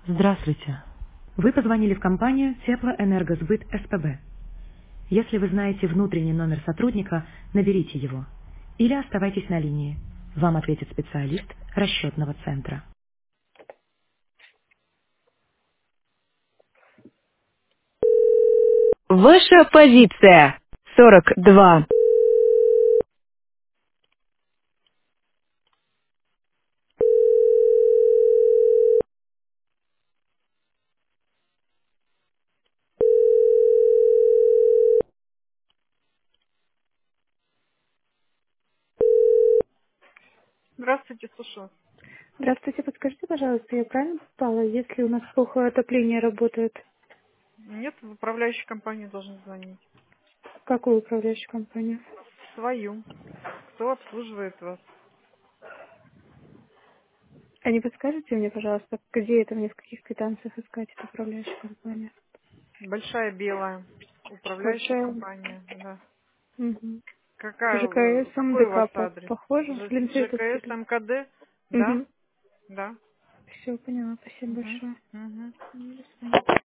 Здравствуйте. Вы позвонили в компанию Теплоэнергосбыт СПБ. Если вы знаете внутренний номер сотрудника, наберите его. Или оставайтесь на линии. Вам ответит специалист расчетного центра. Ваша позиция. 42. Здравствуйте, слушаю. Здравствуйте, подскажите, пожалуйста, я правильно попала, если у нас плохо отопление работает? Нет, в управляющей компании должен звонить. В какую управляющую компанию? Свою. Кто обслуживает вас? А не подскажете мне, пожалуйста, где это мне, в каких квитанциях искать эту управляющую компанию? Большая белая. Управляющая Большая. компания, да. Угу. ЖКС, Какой у вас МДК адрес? похоже? Ленцветовский, ЖКС, да? МКД? Да? Угу. Да. Все, поняла. Спасибо Угу. большое. Угу. До свидания.